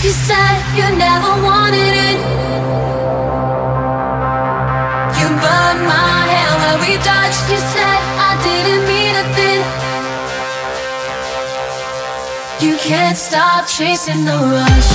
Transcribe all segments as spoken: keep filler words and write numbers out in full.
You said you never wanted it. You burned my hair when we touched. You said I didn't mean a thing. You can't stop chasing the rush.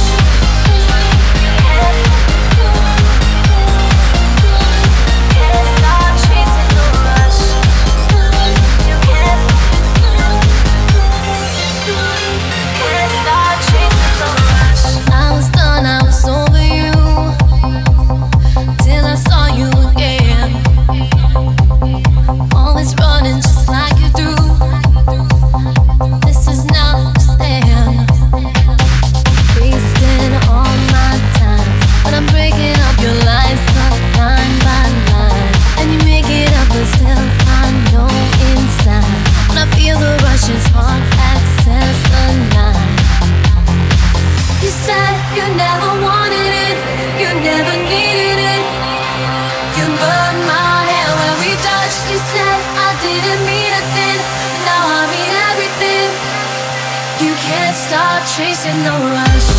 Stop chasing the rush.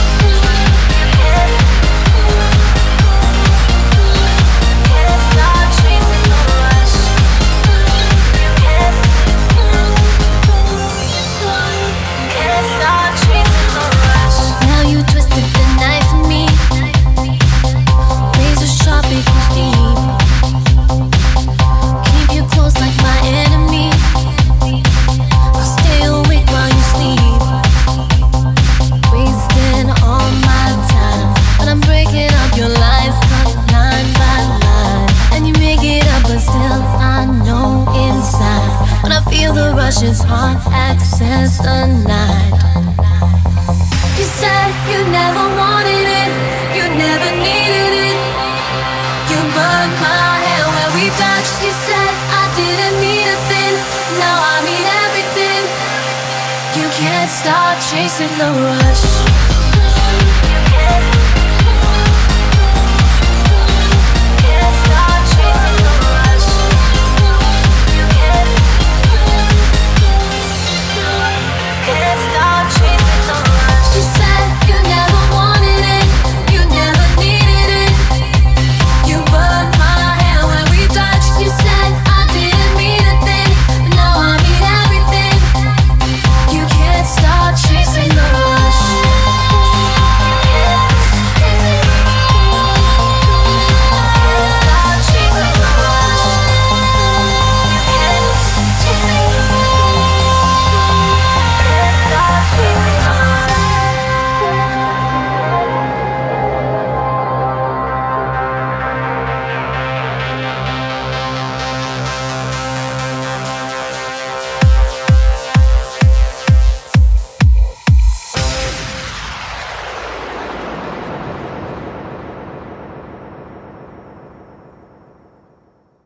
It's hard access the night. You said you never wanted it, you never needed it. You burned my hair when we touched. You said I didn't mean a thing. Now I mean everything. You can't stop chasing the rush.